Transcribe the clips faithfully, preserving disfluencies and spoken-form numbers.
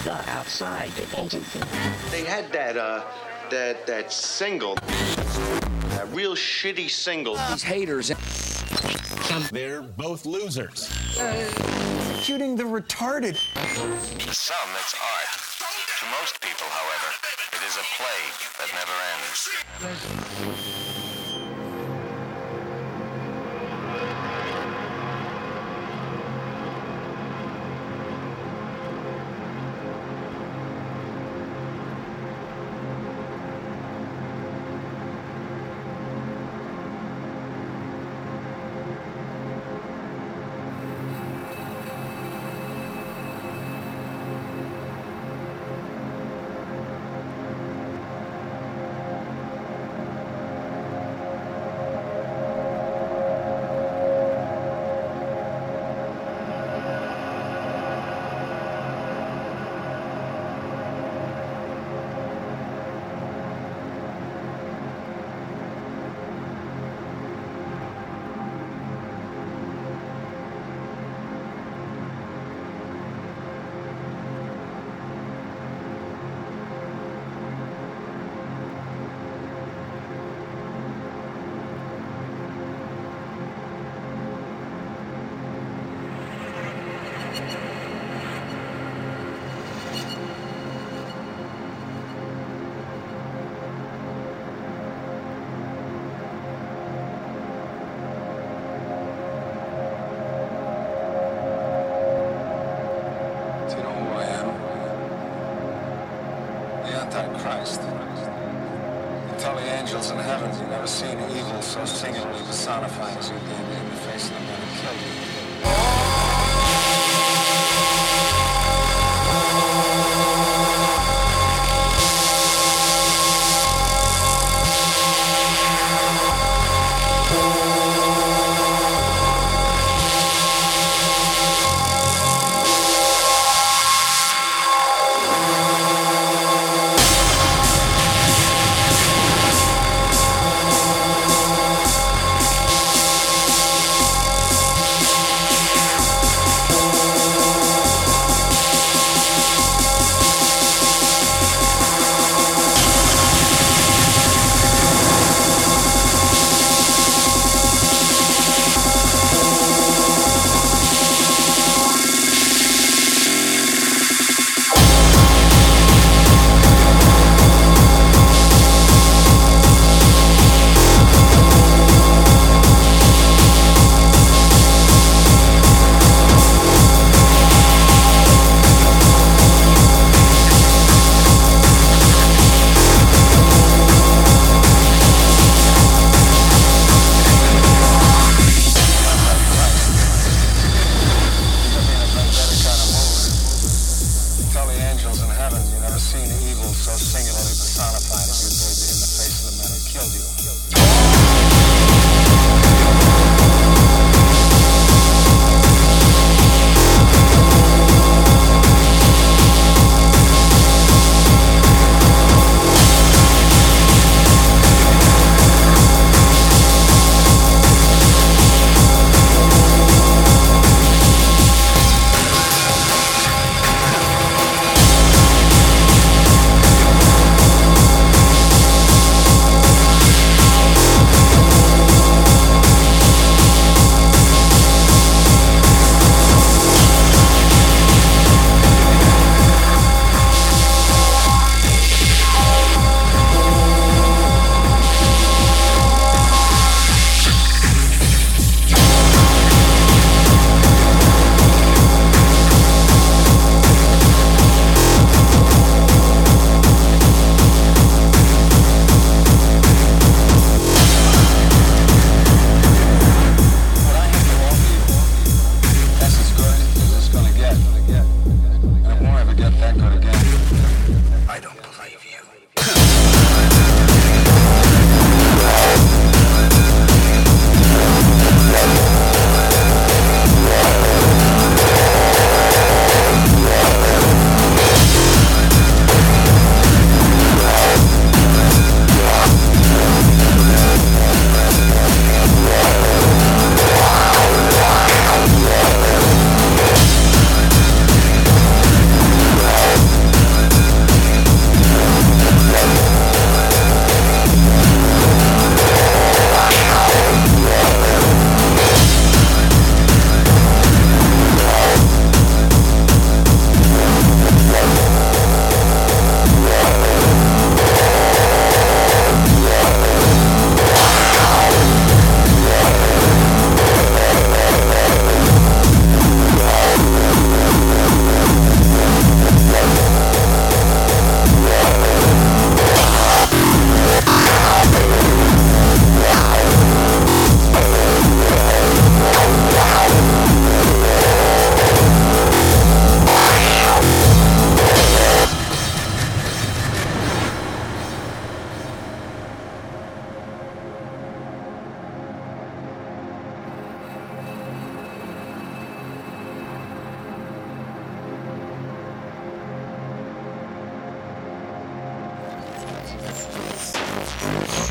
got outside the agency. They had that, uh, that, that single. That real shitty single. These haters. They're both losers. Uh, shooting the retarded. To some, it's art. To most people, however, it is a plague that never ends. Antichrist. You tell the angels in heaven you've never seen evil so singularly personifying as you did in the face of the man who killed you.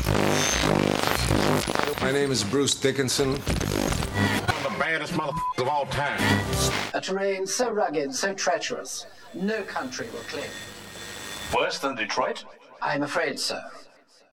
My name is Bruce Dickinson. One of the baddest motherfuckers of all time. A terrain so rugged, so treacherous, no country will claim. Worse than Detroit? I'm afraid so.